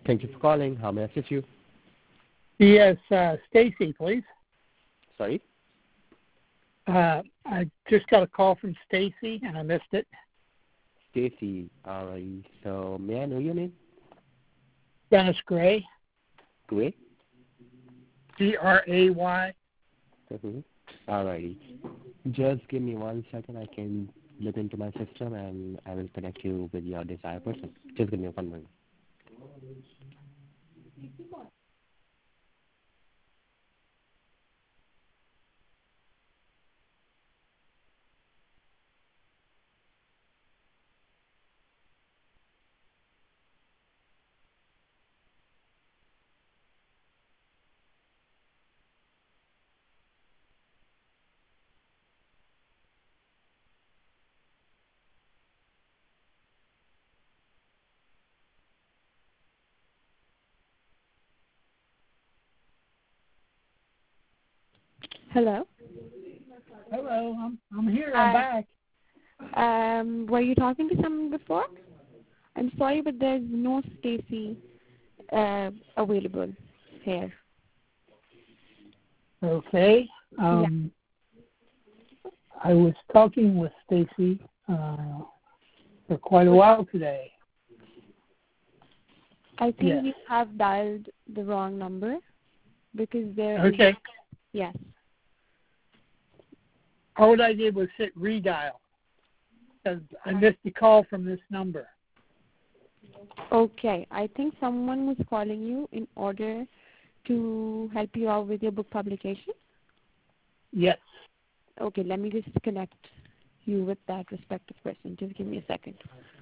Thank you for calling. How may I assist you? Yes, Stacy, please. Sorry? I just got a call from Stacy, and I missed it. Stacy. All right. So may I know your name? Dennis Gray. Gray? Gray. Mm-hmm. All righty. Just give me 1 second. I can look into my system, and I will connect you with your desired person. Just give me 1 minute. Hello. Hello, I'm here. I'm back. Were you talking to someone before? I'm sorry, but there's no Stacy available here. Okay. I was talking with Stacy for quite a while today. I think you have dialed the wrong number because there Okay. Yes. How would I be able to hit redial? Because I missed the call from this number. Okay. I think someone was calling you in order to help you out with your book publication. Yes. Okay, let me just connect you with that respective person. Just give me a second.